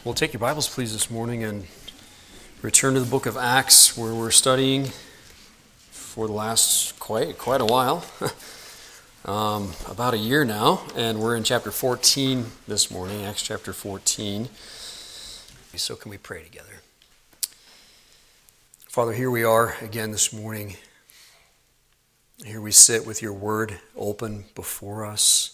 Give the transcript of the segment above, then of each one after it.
Well, take your Bibles, please, this morning and return to the book of Acts, where we're studying for the last quite a while, about a year now, and we're in chapter 14 this morning, Acts chapter 14. So can we pray together? Father, here we are again this morning. Here we sit with your word open before us.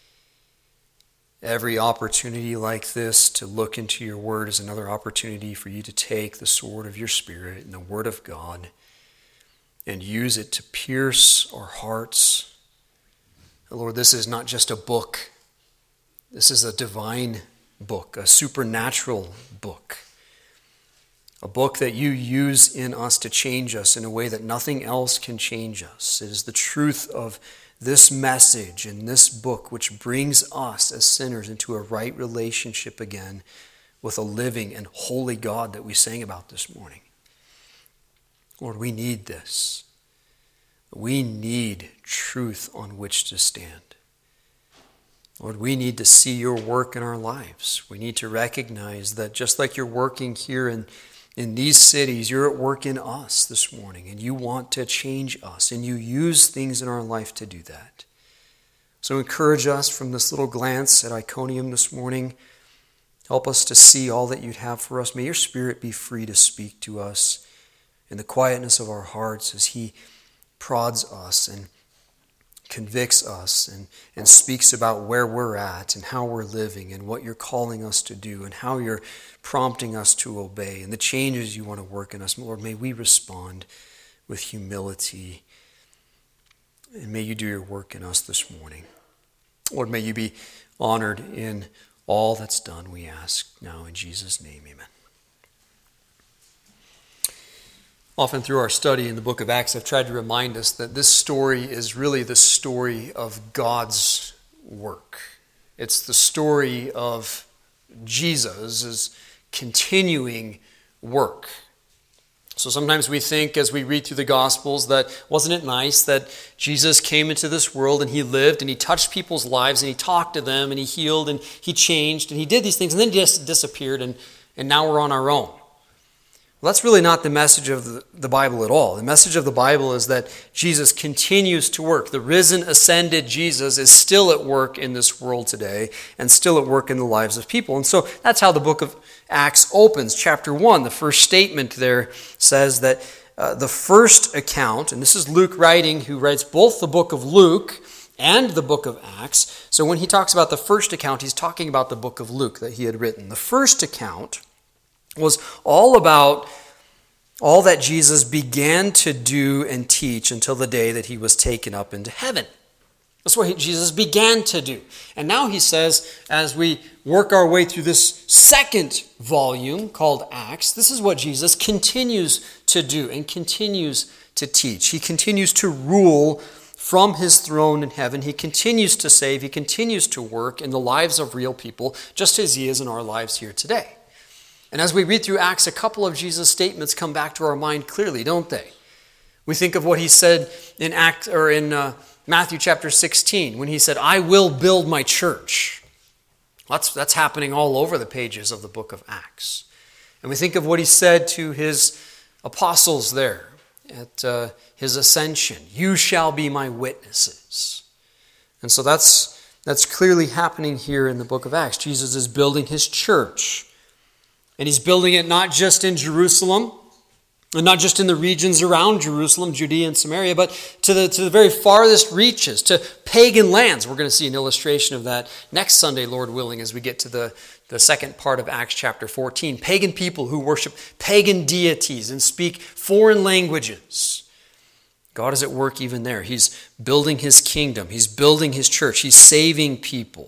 Every opportunity like this to look into your word is another opportunity for you to take the sword of your Spirit and the word of God and use it to pierce our hearts. Lord, this is not just a book. This is a divine book, a supernatural book. A book that you use in us to change us in a way that nothing else can change us. It is the truth of this message in this book which brings us as sinners into a right relationship again with a living and holy God that we sang about this morning. Lord, we need this. We need truth on which to stand. Lord, we need to see your work in our lives. We need to recognize that just like you're working here in these cities, you're at work in us this morning, and you want to change us, and you use things in our life to do that. So encourage us from this little glance at Iconium this morning. Help us to see all that you'd have for us. May your Spirit be free to speak to us in the quietness of our hearts as he prods us and convicts us and speaks about where we're at and how we're living and what you're calling us to do and how you're prompting us to obey and the changes you want to work in us. Lord, may we respond with humility, and may you do your work in us this morning. Lord, may you be honored in all that's done, we ask now in Jesus' name, amen. Often through our study in the book of Acts, I've tried to remind us that this story is really the story of God's work. It's the story of Jesus' continuing work. So sometimes we think as we read through the Gospels that wasn't it nice that Jesus came into this world and he lived and he touched people's lives and he talked to them and he healed and he changed and he did these things and then just disappeared and now we're on our own. Well, that's really not the message of the Bible at all. The message of the Bible is that Jesus continues to work. The risen, ascended Jesus is still at work in this world today and still at work in the lives of people. And so that's how the book of Acts opens. Chapter 1, the first statement there says that the first account, and this is Luke writing, who writes both the book of Luke and the book of Acts. So when he talks about the first account, he's talking about the book of Luke that he had written. The first account was all about all that Jesus began to do and teach until the day that he was taken up into heaven. That's what Jesus began to do. And now he says, as we work our way through this second volume called Acts, this is what Jesus continues to do and continues to teach. He continues to rule from his throne in heaven. He continues to save. He continues to work in the lives of real people, just as he is in our lives here today. And as we read through Acts, a couple of Jesus' statements come back to our mind clearly, don't they? We think of what he said in Matthew chapter 16, when he said, "I will build my church." That's happening all over the pages of the book of Acts. And we think of what he said to his apostles there at his ascension, "You shall be my witnesses." And so that's clearly happening here in the book of Acts. Jesus is building his church. And he's building it not just in Jerusalem, and not just in the regions around Jerusalem, Judea and Samaria, but to the very farthest reaches, to pagan lands. We're going to see an illustration of that next Sunday, Lord willing, as we get to the second part of Acts chapter 14. Pagan people who worship pagan deities and speak foreign languages. God is at work even there. He's building his kingdom. He's building his church. He's saving people.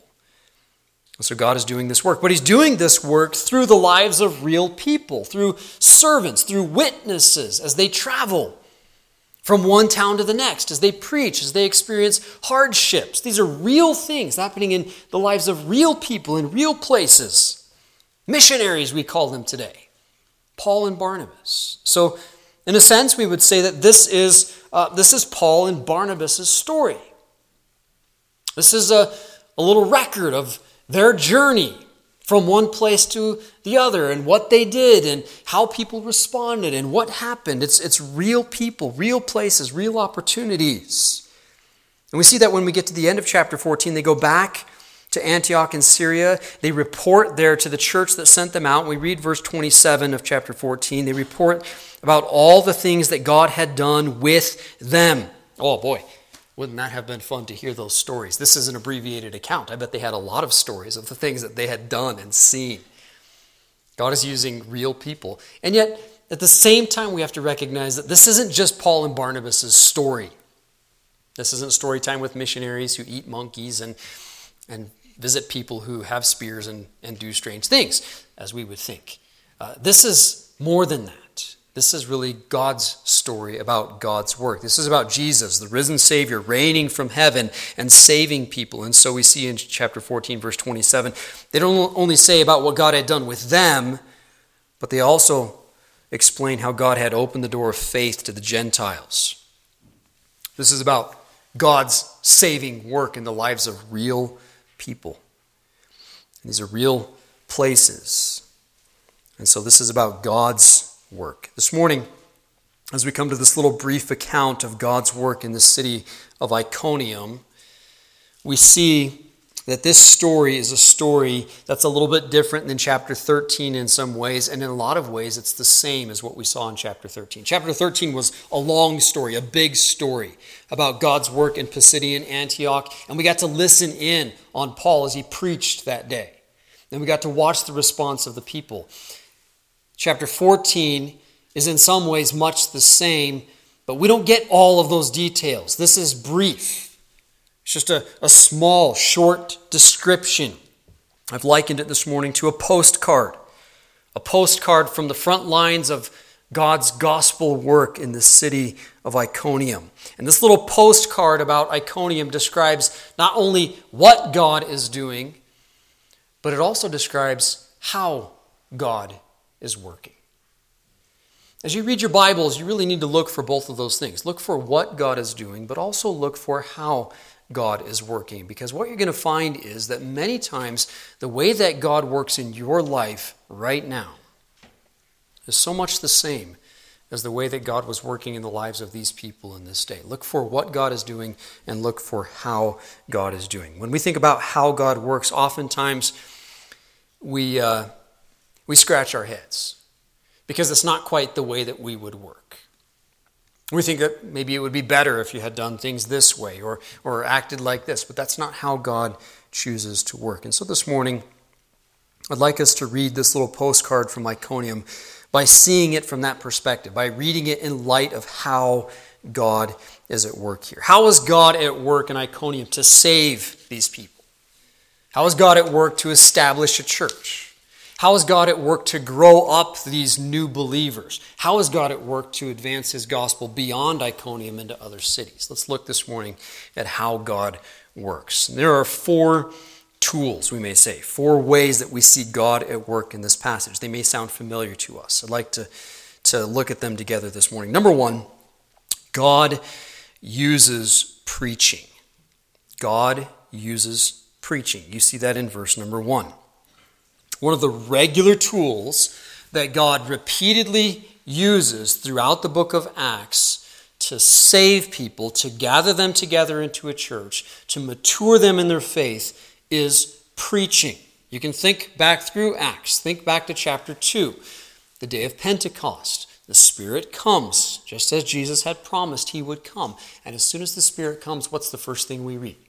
So God is doing this work. But he's doing this work through the lives of real people, through servants, through witnesses, as they travel from one town to the next, as they preach, as they experience hardships. These are real things happening in the lives of real people in real places. Missionaries, we call them today. Paul and Barnabas. So in a sense, we would say that this is Paul and Barnabas' story. This is a little record of their journey from one place to the other, and what they did and how people responded and what happened. It's real people, real places, real opportunities. And we see that when we get to the end of chapter 14, they go back to Antioch in Syria. They report there to the church that sent them out. We read verse 27 of chapter 14. They report about all the things that God had done with them. Oh boy, wouldn't that have been fun to hear those stories? This is an abbreviated account. I bet they had a lot of stories of the things that they had done and seen. God is using real people. And yet, at the same time, we have to recognize that this isn't just Paul and Barnabas' story. This isn't story time with missionaries who eat monkeys and visit people who have spears and do strange things, as we would think. This is more than that. This is really God's story about God's work. This is about Jesus, the risen Savior, reigning from heaven and saving people. And so we see in chapter 14, verse 27, they don't only say about what God had done with them, but they also explain how God had opened the door of faith to the Gentiles. This is about God's saving work in the lives of real people. And these are real places. And so this is about God's work. This morning, as we come to this little brief account of God's work in the city of Iconium, we see that this story is a story that's a little bit different than chapter 13 in some ways, and in a lot of ways it's the same as what we saw in chapter 13. Chapter 13 was a long story, a big story about God's work in Pisidian Antioch, and we got to listen in on Paul as he preached that day. And we got to watch the response of the people. Chapter 14 is in some ways much the same, but we don't get all of those details. This is brief. It's just a small, short description. I've likened it this morning to a postcard from the front lines of God's gospel work in the city of Iconium. And this little postcard about Iconium describes not only what God is doing, but it also describes how God is working. As you read your Bibles, you really need to look for both of those things. Look for what God is doing, but also look for how God is working. Because what you're going to find is that many times the way that God works in your life right now is so much the same as the way that God was working in the lives of these people in this day. Look for what God is doing and look for how God is doing. When we think about how God works, oftentimes we scratch our heads because it's not quite the way that we would work. We think that maybe it would be better if you had done things this way or acted like this, but that's not how God chooses to work. And so this morning, I'd like us to read this little postcard from Iconium by seeing it from that perspective, by reading it in light of how God is at work here. How is God at work in Iconium to save these people? How is God at work to establish a church? How is God at work to grow up these new believers? How is God at work to advance his gospel beyond Iconium into other cities? Let's look this morning at how God works. And there are 4 tools, we may say, 4 ways that we see God at work in this passage. They may sound familiar to us. I'd like to look at them together this morning. Number 1, God uses preaching. God uses preaching. You see that in verse number 1. One of the regular tools that God repeatedly uses throughout the book of Acts to save people, to gather them together into a church, to mature them in their faith, is preaching. You can think back through Acts. Think back to chapter 2, the day of Pentecost. The Spirit comes, just as Jesus had promised he would come. And as soon as the Spirit comes, what's the first thing we read?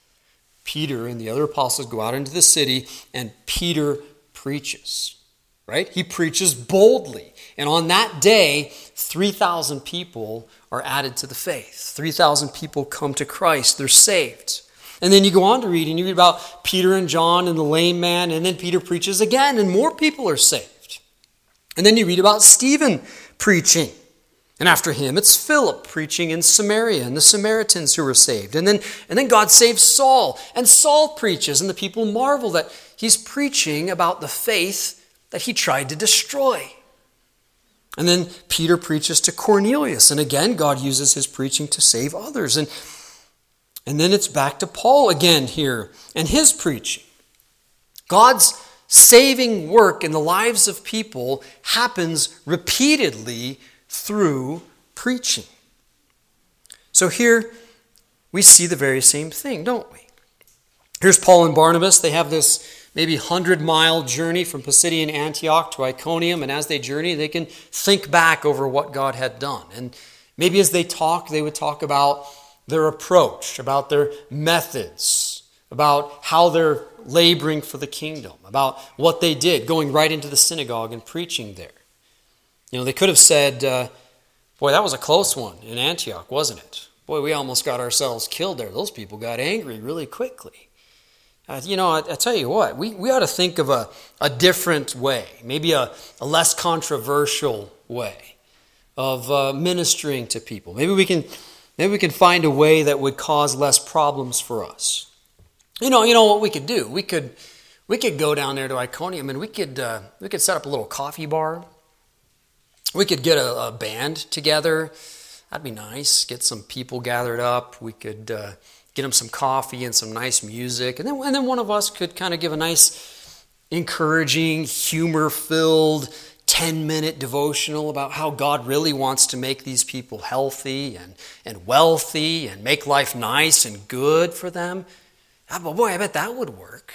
Peter and the other apostles go out into the city, and Peter preaches, right? He preaches boldly. And on that day, 3,000 people are added to the faith. 3,000 people come to Christ. They're saved. And then you go on to read, and you read about Peter and John and the lame man, and then Peter preaches again, and more people are saved. And then you read about Stephen preaching. And after him, it's Philip preaching in Samaria and the Samaritans who were saved. And then God saves Saul, and Saul preaches, and the people marvel that he's preaching about the faith that he tried to destroy. And then Peter preaches to Cornelius, and again, God uses his preaching to save others. And then it's back to Paul again here and his preaching. God's saving work in the lives of people happens repeatedly through preaching. So here we see the very same thing, don't we? Here's Paul and Barnabas. They have this maybe 100-mile journey from Pisidian Antioch to Iconium, and as they journey, they can think back over what God had done. And maybe as they talk, they would talk about their approach, about their methods, about how they're laboring for the kingdom, about what they did, going right into the synagogue and preaching there. They could have said, boy, that was a close one in Antioch, wasn't it? Boy, we almost got ourselves killed there. Those people got angry really quickly. I tell you what, we ought to think of a different way, maybe a less controversial way of ministering to people. Maybe we can find a way that would cause less problems for us. You know what we could do? We could go down there to Iconium and we could set up a little coffee bar. We could get a band together. That'd be nice. Get some people gathered up. We could get them some coffee and some nice music. And then one of us could kind of give a nice, encouraging, humor-filled 10-minute devotional about how God really wants to make these people healthy and wealthy and make life nice and good for them. But boy, I bet that would work.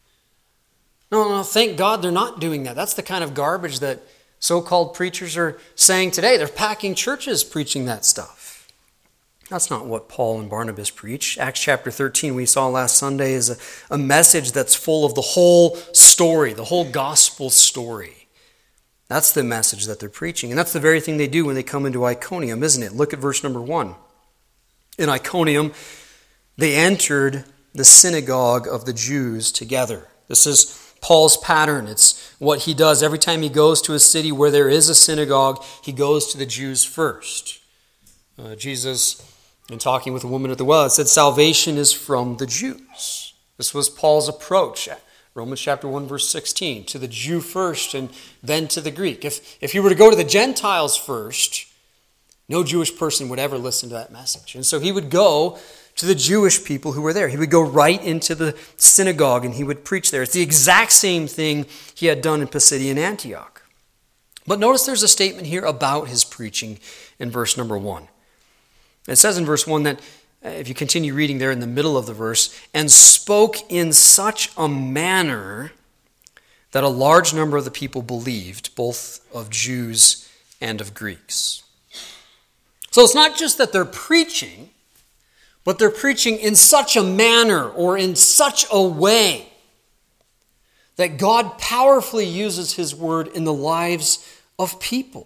No, thank God they're not doing that. That's the kind of garbage that so-called preachers are saying today. They're packing churches preaching that stuff. That's not what Paul and Barnabas preach. Acts chapter 13, we saw last Sunday, is a message that's full of the whole story, the whole gospel story. That's the message that they're preaching. And that's the very thing they do when they come into Iconium, isn't it? Look at verse number 1. In Iconium, they entered the synagogue of the Jews together. This is Paul's pattern. It's what he does. Every time he goes to a city where there is a synagogue, he goes to the Jews first. Jesus, in talking with a woman at the well, said salvation is from the Jews. This was Paul's approach. Romans chapter 1, verse 16. To the Jew first and then to the Greek. If you were to go to the Gentiles first, no Jewish person would ever listen to that message. And so he would go to the Jewish people who were there. He would go right into the synagogue and he would preach there. It's the exact same thing he had done in Pisidian Antioch. But notice there's a statement here about his preaching in verse number 1. It says in verse 1 that, if you continue reading there in the middle of the verse, and spoke in such a manner that a large number of the people believed, both of Jews and of Greeks. So it's not just that they're preaching, but they're preaching in such a manner or in such a way that God powerfully uses his word in the lives of people.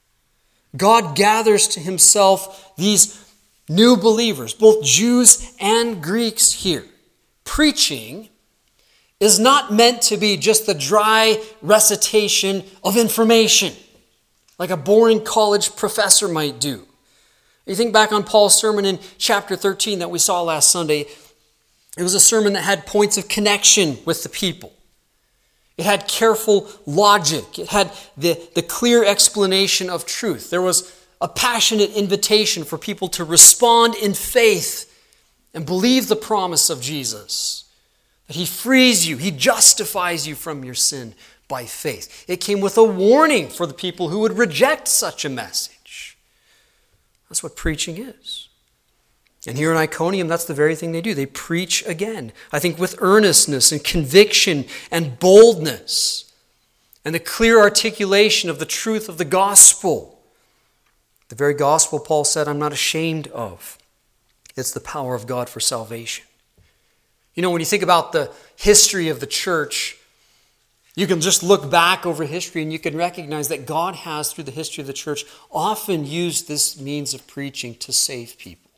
God gathers to himself these new believers, both Jews and Greeks here. Preaching is not meant to be just the dry recitation of information, like a boring college professor might do. You think back on Paul's sermon in chapter 13 that we saw last Sunday. It was a sermon that had points of connection with the people. It had careful logic. It had the clear explanation of truth. There was a passionate invitation for people to respond in faith and believe the promise of Jesus. That he frees you, he justifies you from your sin by faith. It came with a warning for the people who would reject such a message. That's what preaching is. And here in Iconium, that's the very thing they do. They preach again. I think with earnestness and conviction and boldness and the clear articulation of the truth of the gospel. The very gospel Paul said, I'm not ashamed of. It's the power of God for salvation. When you think about the history of the church, you can just look back over history and you can recognize that God has, through the history of the church, often used this means of preaching to save people.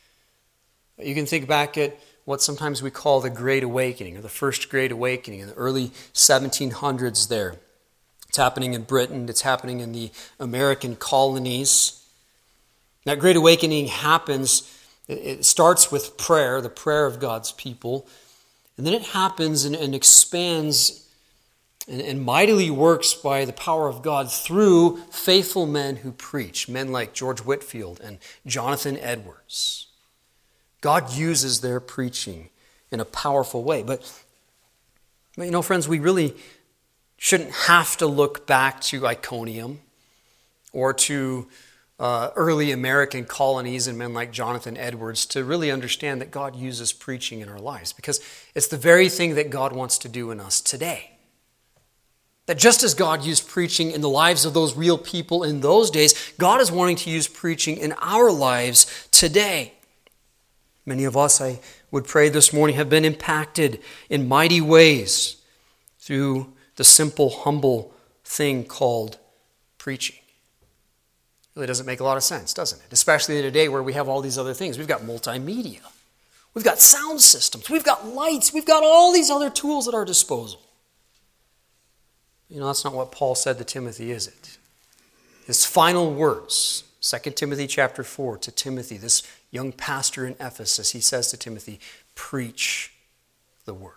You can think back at what sometimes we call the Great Awakening, or the First Great Awakening in the early 1700s there. It's happening in Britain. It's happening in the American colonies. That Great Awakening happens, it starts with prayer, the prayer of God's people, and then it happens and expands and mightily works by the power of God through faithful men who preach, men like George Whitefield and Jonathan Edwards. God uses their preaching in a powerful way. But friends, we really shouldn't have to look back to Iconium or to early American colonies and men like Jonathan Edwards to really understand that God uses preaching in our lives, because it's the very thing that God wants to do in us today. That just as God used preaching in the lives of those real people in those days, God is wanting to use preaching in our lives today. Many of us, I would pray this morning, have been impacted in mighty ways through the simple, humble thing called preaching. It really doesn't make a lot of sense, doesn't it? Especially today where we have all these other things. We've got multimedia. We've got sound systems. We've got lights. We've got all these other tools at our disposal. That's not what Paul said to Timothy, is it? His final words, 2 Timothy chapter 4, to Timothy, this young pastor in Ephesus, he says to Timothy, preach the word.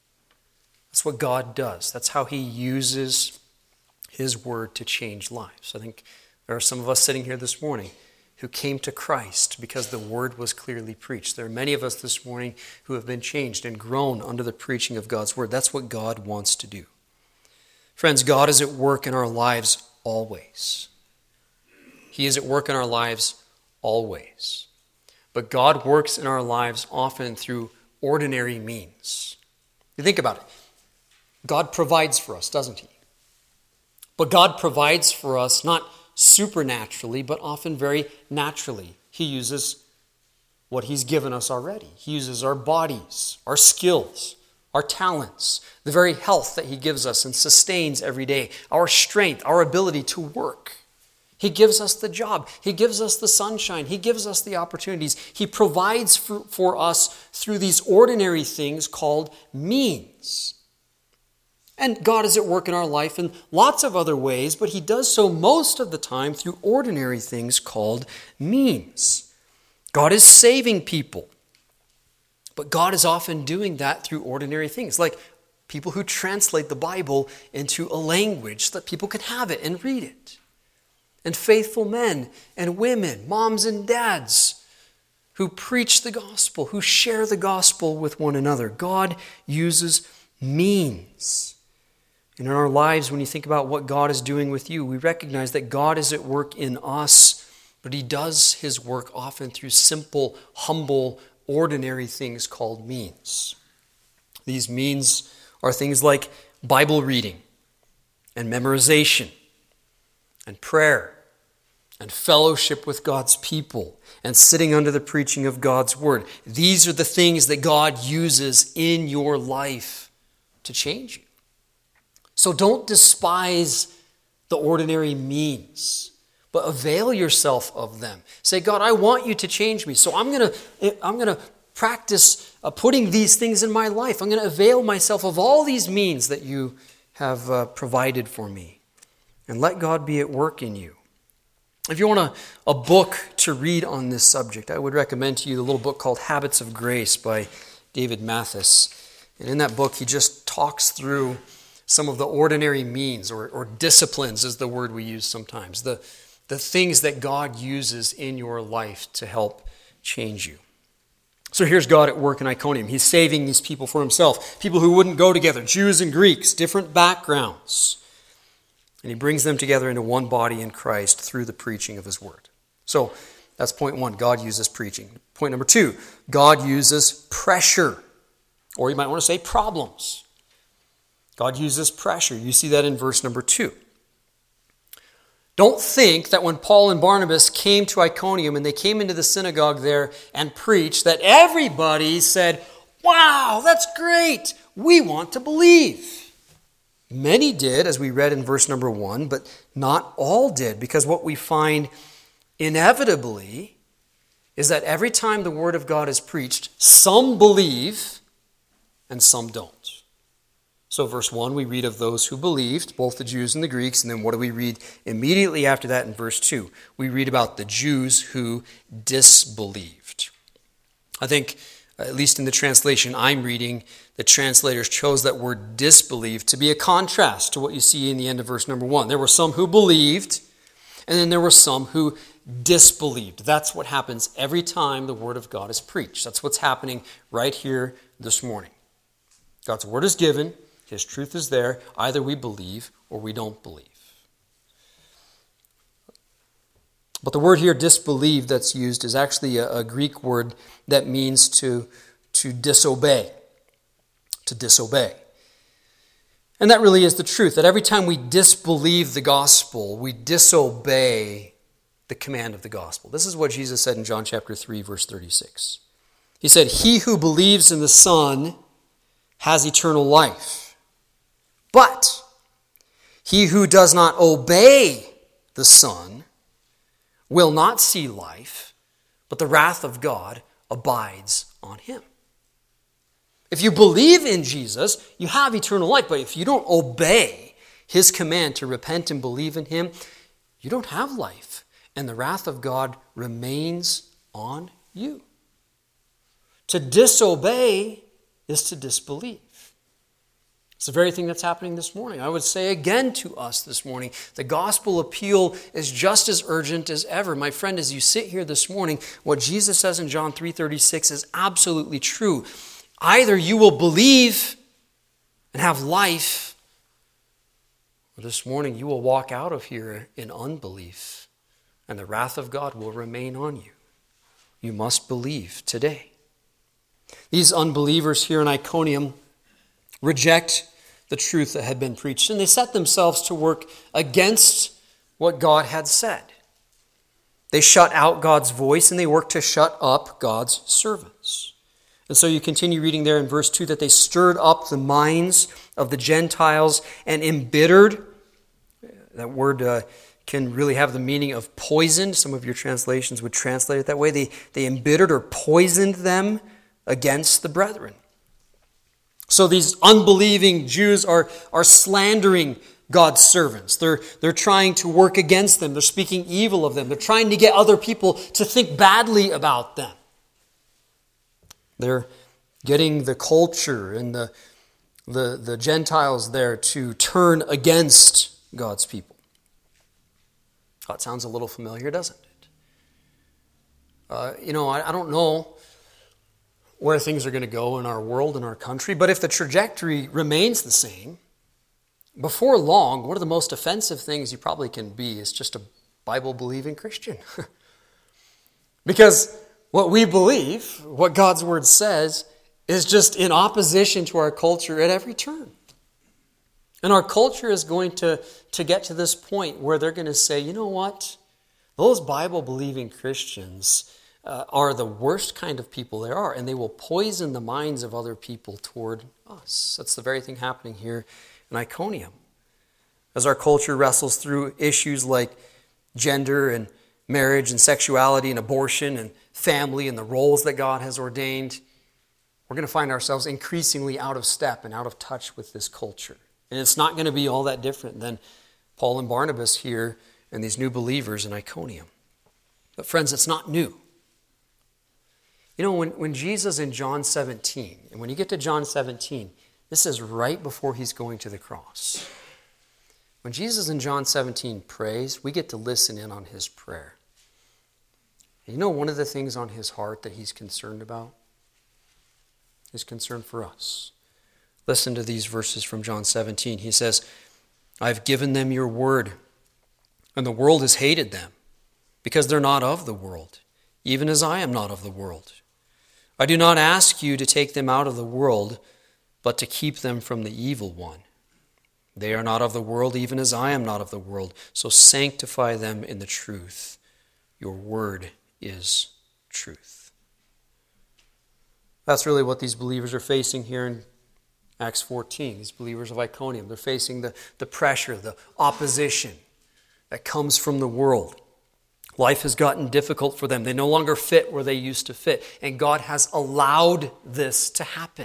That's what God does. That's how he uses his word to change lives. I think there are some of us sitting here this morning who came to Christ because the word was clearly preached. There are many of us this morning who have been changed and grown under the preaching of God's word. That's what God wants to do. Friends, God is at work in our lives always. He is at work in our lives always. But God works in our lives often through ordinary means. You think about it. God provides for us, doesn't he? But God provides for us not supernaturally, but often very naturally. He uses what he's given us already. He uses our bodies, our skills, our talents, the very health that he gives us and sustains every day, our strength, our ability to work. He gives us the job. He gives us the sunshine. He gives us the opportunities. He provides for us through these ordinary things called means. And God is at work in our life in lots of other ways, but he does so most of the time through ordinary things called means. God is saving people. But God is often doing that through ordinary things, like people who translate the Bible into a language so that people can have it and read it. And faithful men and women, moms and dads, who preach the gospel, who share the gospel with one another. God uses means. And in our lives, when you think about what God is doing with you, we recognize that God is at work in us, but he does his work often through simple, humble, ordinary things called means. These means are things like Bible reading and memorization and prayer and fellowship with God's people and sitting under the preaching of God's word. These are the things that God uses in your life to change you. So don't despise the ordinary means, but avail yourself of them. Say, God, I want you to change me, so I'm going to practice putting these things in my life. I'm going to avail myself of all these means that you have provided for me. And let God be at work in you. If you want a book to read on this subject, I would recommend to you the little book called Habits of Grace by David Mathis. And in that book, he just talks through some of the ordinary means, or disciplines is the word we use sometimes, the things that God uses in your life to help change you. So here's God at work in Iconium. He's saving these people for himself, people who wouldn't go together, Jews and Greeks, different backgrounds. And he brings them together into one body in Christ through the preaching of his word. So that's point one, God uses preaching. Point number two, God uses pressure, or you might want to say problems. God uses pressure. You see that in verse number 2. Don't think that when Paul and Barnabas came to Iconium and they came into the synagogue there and preached, that everybody said, wow, that's great. We want to believe. Many did, as we read in verse number 1, but not all did, because what we find inevitably is that every time the word of God is preached, some believe and some don't. So verse 1, we read of those who believed, both the Jews and the Greeks, and then what do we read immediately after that in verse 2? We read about the Jews who disbelieved. I think, at least in the translation I'm reading, the translators chose that word disbelieved to be a contrast to what you see in the end of verse number 1. There were some who believed, and then there were some who disbelieved. That's what happens every time the word of God is preached. That's what's happening right here this morning. God's word is given. His truth is there. Either we believe or we don't believe. But the word here, disbelieve, that's used is actually a Greek word that means to disobey. To disobey. And that really is the truth, that every time we disbelieve the gospel, we disobey the command of the gospel. This is what Jesus said in John chapter 3, verse 36. He said, "He who believes in the Son has eternal life. But he who does not obey the Son will not see life, but the wrath of God abides on him." If you believe in Jesus, you have eternal life. But if you don't obey his command to repent and believe in him, you don't have life. And the wrath of God remains on you. To disobey is to disbelieve. It's the very thing that's happening this morning. I would say again to us this morning, the gospel appeal is just as urgent as ever. My friend, as you sit here this morning, what Jesus says in John 3:36 is absolutely true. Either you will believe and have life, or this morning you will walk out of here in unbelief, and the wrath of God will remain on you. You must believe today. These unbelievers here in Iconium reject the truth that had been preached, and they set themselves to work against what God had said. They shut out God's voice, and they worked to shut up God's servants. And so you continue reading there in verse 2 that they stirred up the minds of the Gentiles and embittered. That word can really have the meaning of poisoned. Some of your translations would translate it that way. They embittered or poisoned them against the brethren. So these unbelieving Jews are slandering God's servants. They're trying to work against them. They're speaking evil of them. They're trying to get other people to think badly about them. They're getting the culture and the Gentiles there to turn against God's people. Oh, it sounds a little familiar, doesn't it? I don't know where things are going to go in our world, in our country. But if the trajectory remains the same, before long, one of the most offensive things you probably can be is just a Bible-believing Christian. Because what we believe, what God's Word says, is just in opposition to our culture at every turn. And our culture is going to get to this point where they're going to say, you know what? Those Bible-believing Christians are the worst kind of people there are, and they will poison the minds of other people toward us. That's the very thing happening here in Iconium. As our culture wrestles through issues like gender and marriage and sexuality and abortion and family and the roles that God has ordained, we're going to find ourselves increasingly out of step and out of touch with this culture. And it's not going to be all that different than Paul and Barnabas here and these new believers in Iconium. But friends, it's not new. You know, when Jesus in John 17, and when you get to John 17, this is right before he's going to the cross. When Jesus in John 17 prays, we get to listen in on his prayer. And you know one of the things on his heart that he's concerned about? He's concerned for us. Listen to these verses from John 17. He says, "I've given them your word, and the world has hated them, because they're not of the world, even as I am not of the world. I do not ask you to take them out of the world, but to keep them from the evil one. They are not of the world, even as I am not of the world. So sanctify them in the truth. Your word is truth." That's really what these believers are facing here in Acts 14. These believers of Iconium, they're facing the pressure, the opposition that comes from the world. Life has gotten difficult for them. They no longer fit where they used to fit. And God has allowed this to happen.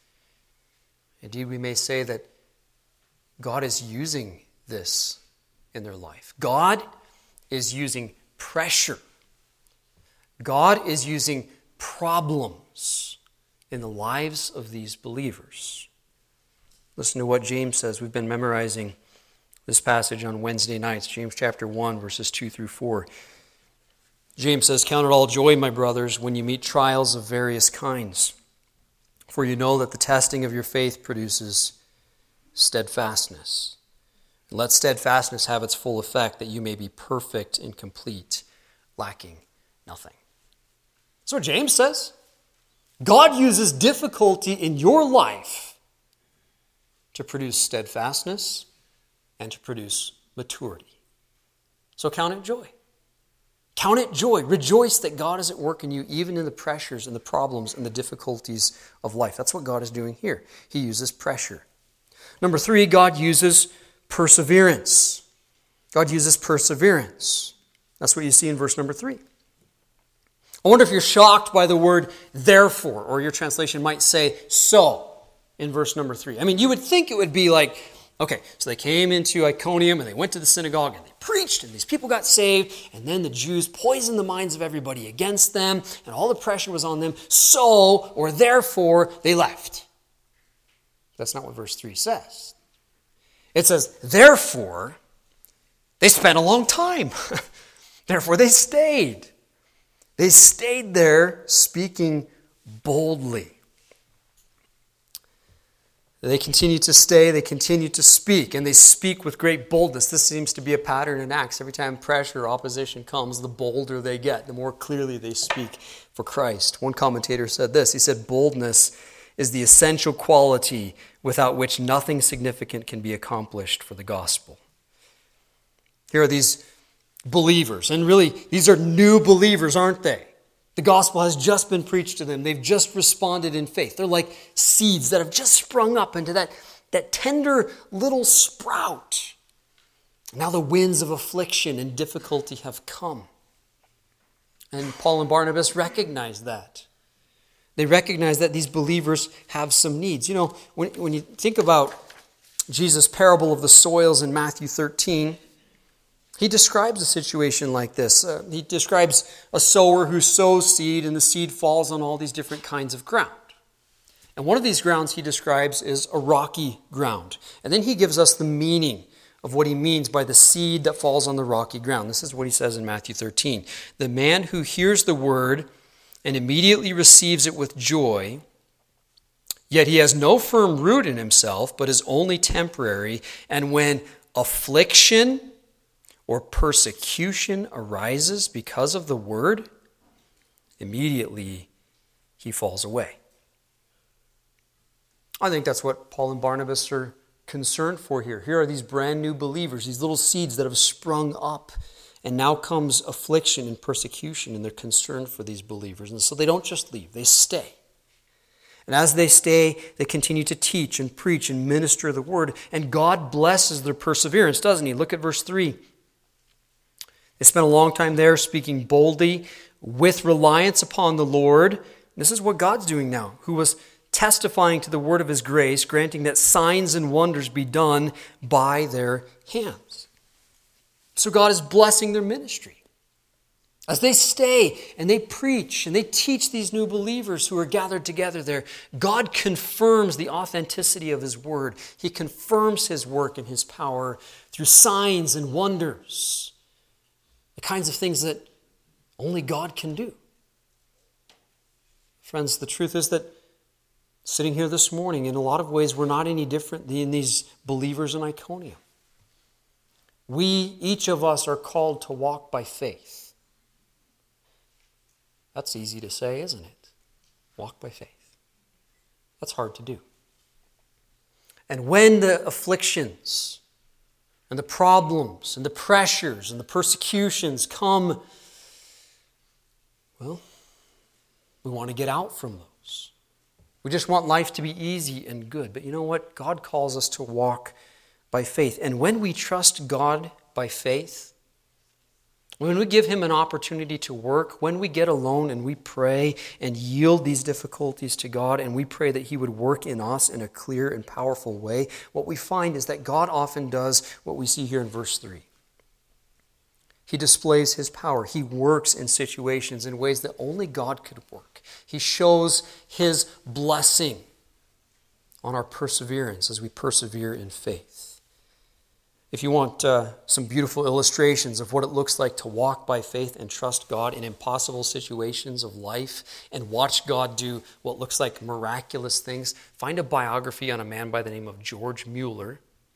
Indeed, we may say that God is using this in their life. God is using pressure. God is using problems in the lives of these believers. Listen to what James says. We've been memorizing this passage on Wednesday nights, James chapter 1, verses 2 through 4. James says, "Count it all joy, my brothers, when you meet trials of various kinds. For you know that the testing of your faith produces steadfastness. And let steadfastness have its full effect, that you may be perfect and complete, lacking nothing. That's what James says. God uses difficulty in your life to produce steadfastness and to produce maturity. So count it joy. Count it joy. Rejoice that God is at work in you, even in the pressures and the problems and the difficulties of life. That's what God is doing here. He uses pressure. Number 3, God uses perseverance. God uses perseverance. That's what you see in verse number 3. I wonder if you're shocked by the word therefore, or your translation might say so in verse number 3. I mean, you would think it would be like, okay, so they came into Iconium and they went to the synagogue and they preached and these people got saved, and then the Jews poisoned the minds of everybody against them and all the pressure was on them, so or therefore they left. That's not what verse 3 says. It says, therefore they spent a long time. Therefore they stayed. They stayed there speaking boldly. They continue to stay, they continue to speak, and they speak with great boldness. This seems to be a pattern in Acts. Every time pressure or opposition comes, the bolder they get, the more clearly they speak for Christ. One commentator said this. He said, boldness is the essential quality without which nothing significant can be accomplished for the gospel. Here are these believers, and really, these are new believers, aren't they? The gospel has just been preached to them. They've just responded in faith. They're like seeds that have just sprung up into that tender little sprout. Now the winds of affliction and difficulty have come. And Paul and Barnabas recognize that. They recognize that these believers have some needs. You know, when you think about Jesus' parable of the soils in Matthew 13, he describes a situation like this. He describes a sower who sows seed, and the seed falls on all these different kinds of ground. And one of these grounds he describes is a rocky ground. And then he gives us the meaning of what he means by the seed that falls on the rocky ground. This is what he says in Matthew 13. The man who hears the word and immediately receives it with joy, yet he has no firm root in himself, but is only temporary, and when affliction or persecution arises because of the word, immediately he falls away. I think that's what Paul and Barnabas are concerned for here. Here are these brand new believers, these little seeds that have sprung up, and now comes affliction and persecution, and they're concerned for these believers. And so they don't just leave, they stay. And as they stay, they continue to teach and preach and minister the word, and God blesses their perseverance, doesn't he? Look at verse 3. They spent a long time there speaking boldly with reliance upon the Lord. This is what God's doing now, who was testifying to the word of his grace, granting that signs and wonders be done by their hands. So God is blessing their ministry. As they stay and they preach and they teach these new believers who are gathered together there, God confirms the authenticity of his word. He confirms his work and his power through signs and wonders. The kinds of things that only God can do. Friends, the truth is that sitting here this morning, in a lot of ways, we're not any different than these believers in Iconium. We, each of us, are called to walk by faith. That's easy to say, isn't it? Walk by faith. That's hard to do. And when the afflictions and the problems and the pressures and the persecutions come, well, we want to get out from those. We just want life to be easy and good. But you know what? God calls us to walk by faith. And when we trust God by faith, when we give him an opportunity to work, when we get alone and we pray and yield these difficulties to God and we pray that he would work in us in a clear and powerful way, what we find is that God often does what we see here in verse 3. He displays his power. He works in situations in ways that only God could work. He shows his blessing on our perseverance as we persevere in faith. If you want some beautiful illustrations of what it looks like to walk by faith and trust God in impossible situations of life and watch God do what looks like miraculous things, find a biography on a man by the name of George Mueller,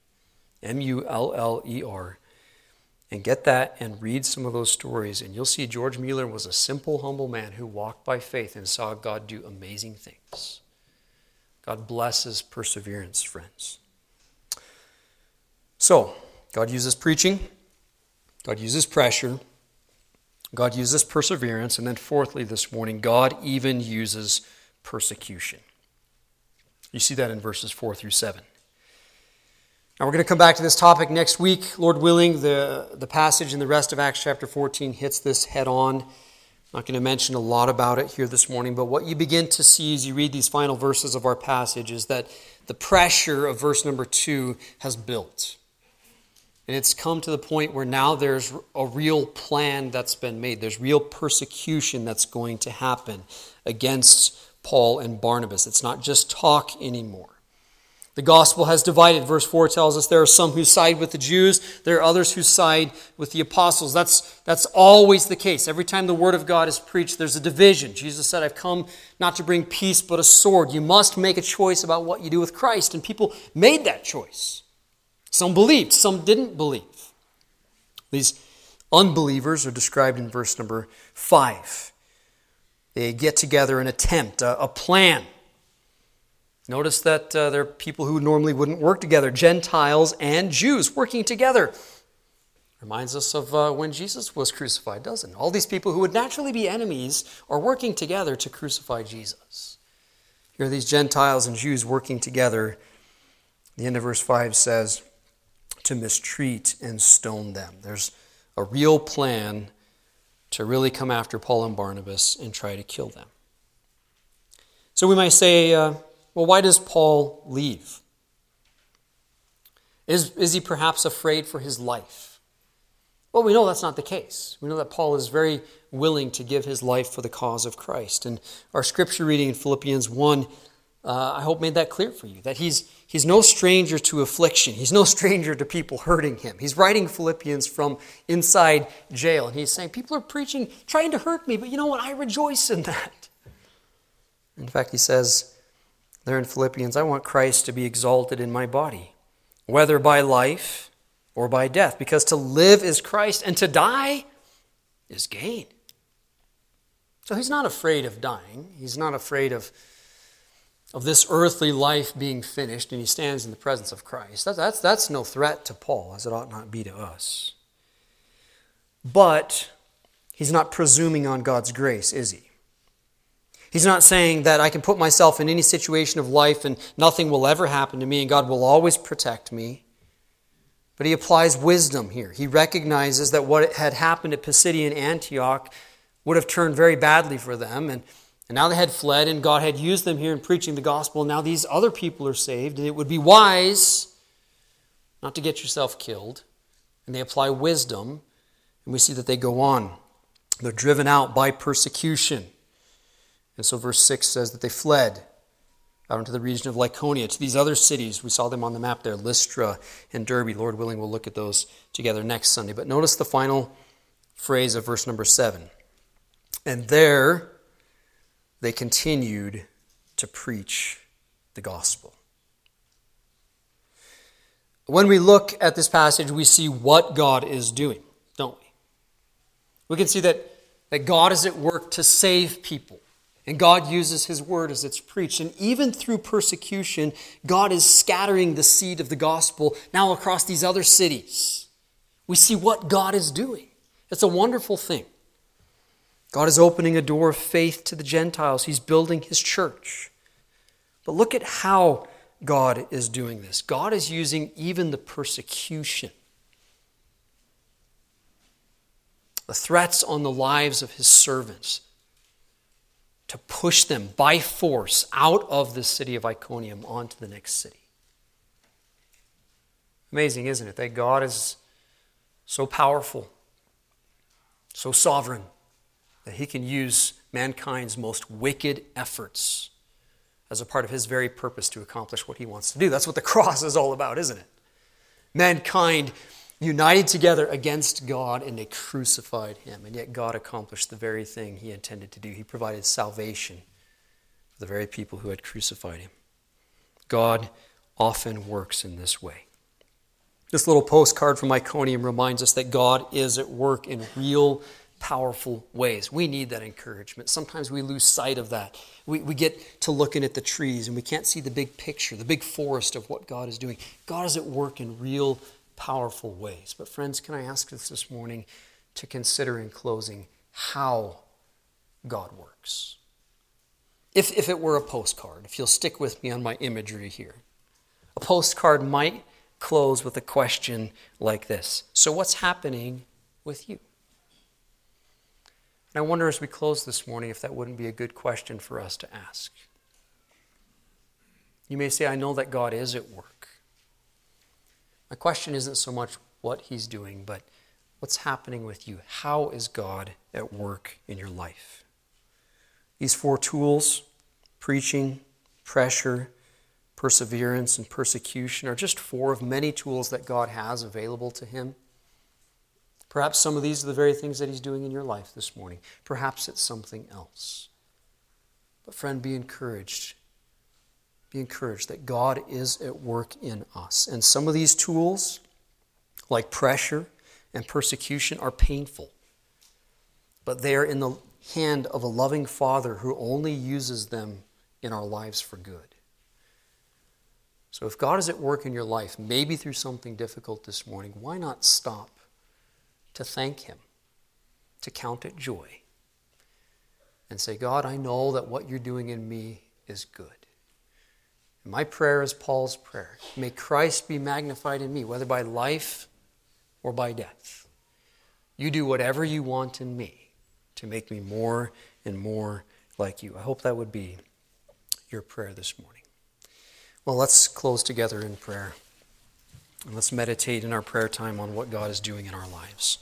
Muller, and get that and read some of those stories. And you'll see George Mueller was a simple, humble man who walked by faith and saw God do amazing things. God blesses perseverance, friends. So, God uses preaching, God uses pressure, God uses perseverance, and then fourthly this morning, God even uses persecution. You see that in verses 4 through 7. Now we're going to come back to this topic next week. Lord willing, the passage in the rest of Acts chapter 14 hits this head on. I'm not going to mention a lot about it here this morning, but what you begin to see as you read these final verses of our passage is that the pressure of verse number 2 has built. And it's come to the point where now there's a real plan that's been made. There's real persecution that's going to happen against Paul and Barnabas. It's not just talk anymore. The gospel has divided. Verse 4 tells us there are some who side with the Jews. There are others who side with the apostles. That's always the case. Every time the word of God is preached, there's a division. Jesus said, I've come not to bring peace, but a sword. You must make a choice about what you do with Christ. And people made that choice. Some believed, some didn't believe. These unbelievers are described in verse number 5. They get together an attempt, a plan. Notice that there are people who normally wouldn't work together, Gentiles and Jews working together. Reminds us of when Jesus was crucified, doesn't it? All these people who would naturally be enemies are working together to crucify Jesus. Here are these Gentiles and Jews working together. The end of verse 5 says, to mistreat and stone them. There's a real plan to really come after Paul and Barnabas and try to kill them. So we might say, well, why does Paul leave? Is he perhaps afraid for his life? Well, we know that's not the case. We know that Paul is very willing to give his life for the cause of Christ. And our scripture reading in Philippians 1, I hope made that clear for you, that he's no stranger to affliction. He's no stranger to people hurting him. He's writing Philippians from inside jail, and he's saying, people are preaching, trying to hurt me, but you know what? I rejoice in that. In fact, he says there in Philippians, I want Christ to be exalted in my body, whether by life or by death, because to live is Christ, and to die is gain. So he's not afraid of dying. He's not afraid of this earthly life being finished, and he stands in the presence of Christ. That's no threat to Paul, as it ought not be to us. But he's not presuming on God's grace, is he? He's not saying that I can put myself in any situation of life and nothing will ever happen to me and God will always protect me. But he applies wisdom here. He recognizes that what had happened at Pisidian Antioch would have turned very badly for them, and now they had fled, and God had used them here in preaching the gospel. Now these other people are saved, and it would be wise not to get yourself killed. And they apply wisdom, and we see that they go on. They're driven out by persecution. And so verse 6 says that they fled out into the region of Lycaonia, to these other cities. We saw them on the map there, Lystra and Derbe. Lord willing, we'll look at those together next Sunday. But notice the final phrase of verse number 7. And there they continued to preach the gospel. When we look at this passage, we see what God is doing, don't we? We can see that God is at work to save people. And God uses his word as it's preached. And even through persecution, God is scattering the seed of the gospel now across these other cities. We see what God is doing. It's a wonderful thing. God is opening a door of faith to the Gentiles. He's building his church. But look at how God is doing this. God is using even the persecution, the threats on the lives of his servants, to push them by force out of the city of Iconium onto the next city. Amazing, isn't it, that God is so powerful, so sovereign, that he can use mankind's most wicked efforts as a part of his very purpose to accomplish what he wants to do. That's what the cross is all about, isn't it? Mankind united together against God, and they crucified him. And yet God accomplished the very thing he intended to do. He provided salvation for the very people who had crucified him. God often works in this way. This little postcard from Iconium reminds us that God is at work in real, powerful ways. We need that encouragement. Sometimes we lose sight of that. We get to looking at the trees and we can't see the big picture, the big forest of what God is doing. God is at work in real, powerful ways. But friends, can I ask us this morning to consider in closing how God works? If it were a postcard, if you'll stick with me on my imagery here, a postcard might close with a question like this. So what's happening with you? And I wonder as we close this morning if that wouldn't be a good question for us to ask. You may say, I know that God is at work. My question isn't so much what he's doing, but what's happening with you? How is God at work in your life? These 4 tools, preaching, pressure, perseverance, and persecution, are just 4 of many tools that God has available to him. Perhaps some of these are the very things that he's doing in your life this morning. Perhaps it's something else. But friend, be encouraged. Be encouraged that God is at work in us. And some of these tools, like pressure and persecution, are painful. But they are in the hand of a loving Father who only uses them in our lives for good. So if God is at work in your life, maybe through something difficult this morning, why not stop to thank him, to count it joy, and say, God, I know that what you're doing in me is good. And my prayer is Paul's prayer. May Christ be magnified in me, whether by life or by death. You do whatever you want in me to make me more and more like you. I hope that would be your prayer this morning. Well, let's close together in prayer. And let's meditate in our prayer time on what God is doing in our lives.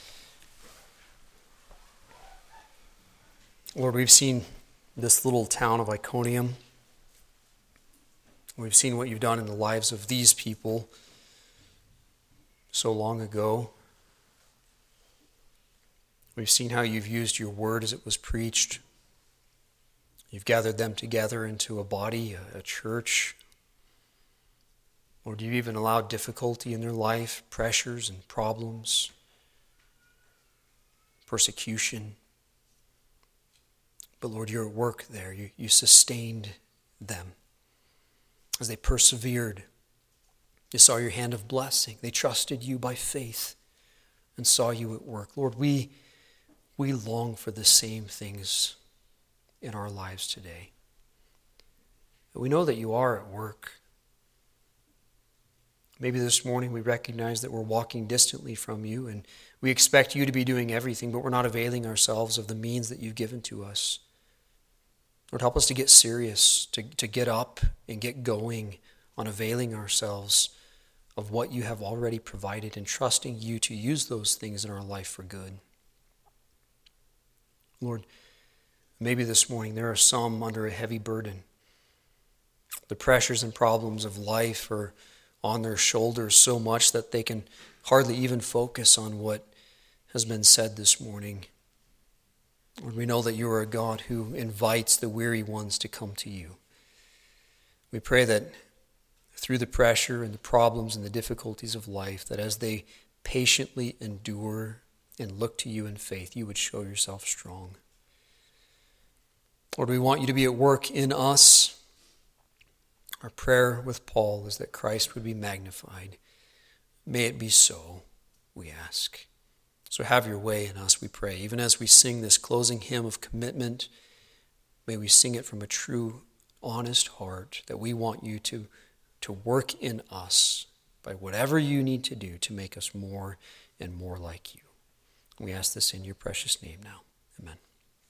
Lord, we've seen this little town of Iconium. We've seen what you've done in the lives of these people so long ago. We've seen how you've used your word as it was preached. You've gathered them together into a body, a church. Lord, you've even allowed difficulty in their life, pressures and problems, persecution. But Lord, you're at work there. You sustained them as they persevered. You saw your hand of blessing. They trusted you by faith and saw you at work. Lord, we long for the same things in our lives today. We know that you are at work. Maybe this morning we recognize that we're walking distantly from you and we expect you to be doing everything, but we're not availing ourselves of the means that you've given to us. Lord, help us to get serious, to get up and get going on availing ourselves of what you have already provided and trusting you to use those things in our life for good. Lord, maybe this morning there are some under a heavy burden. The pressures and problems of life are on their shoulders so much that they can hardly even focus on what has been said this morning. Lord, we know that you are a God who invites the weary ones to come to you. We pray that through the pressure and the problems and the difficulties of life, that as they patiently endure and look to you in faith, you would show yourself strong. Lord, we want you to be at work in us. Our prayer with Paul is that Christ would be magnified. May it be so, we ask. So have your way in us, we pray. Even as we sing this closing hymn of commitment, may we sing it from a true, honest heart, that we want you to work in us by whatever you need to do to make us more and more like you. We ask this in your precious name now. Amen.